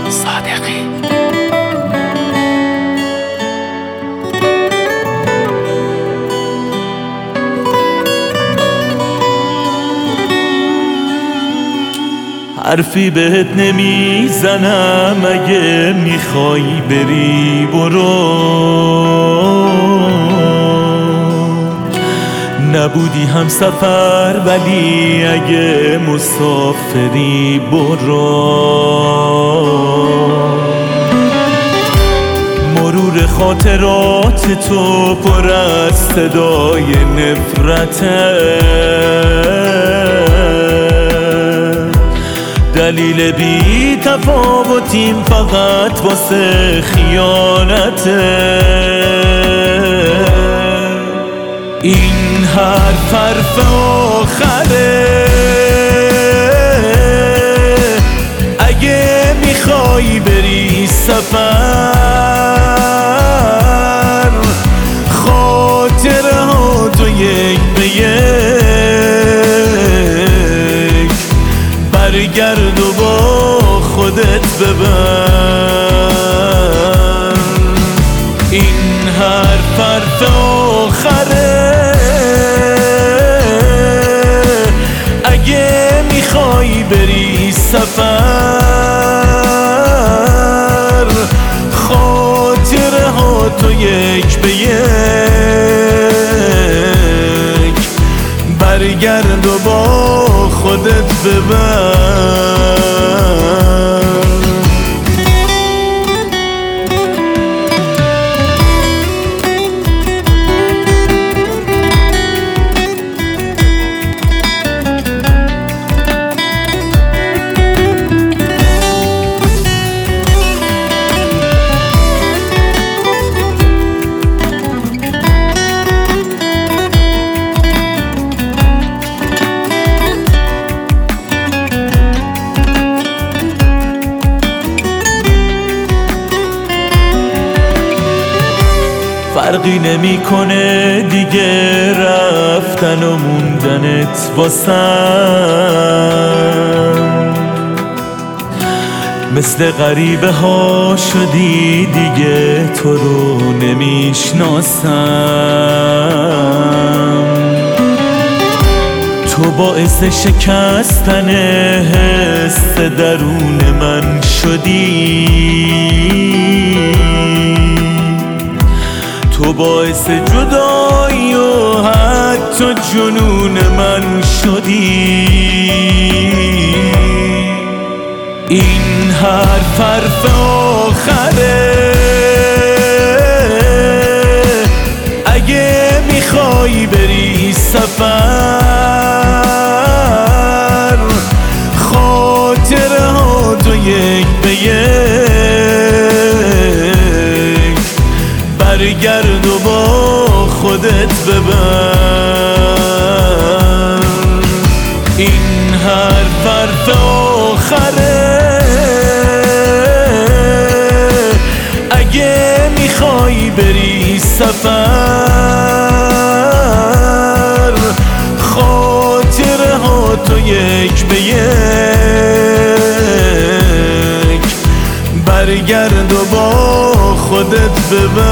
صادقی. حرفی بهت نمیزنم، اگه میخوای بری برو. نبودی هم سفر ولی اگه مسافری برو. مرور خاطرات تو پر از صدای نفرته، دلیل بی تفاوتیم فقط واسه خیانته. این حرف آخره، اگه میخوای بری سفر، خاطره ها تو یک به یک برگرد و با خودت ببر. این حرف آخره، اگه میخوای بری سفر، خاطره ها تو یک به یک برگرد و با خودت ببر. فرقی نمیکنه دیگه رفتن و موندنت واسم، مثل غریبه ها شدی دیگه تو رو نمیشناسم. تو باعث شکستن حس درون من شدی، تو باعث جدایی و حتی جنون من شدی. این حرف آخره، اگه میخوای بری سفر، خاطره ها تو یک به یک برگرد و با خودت ببر. این حرف آخره، اگه میخوای بری سفر، خاطره ها تو یک به یک برگرد و با خودت ببر.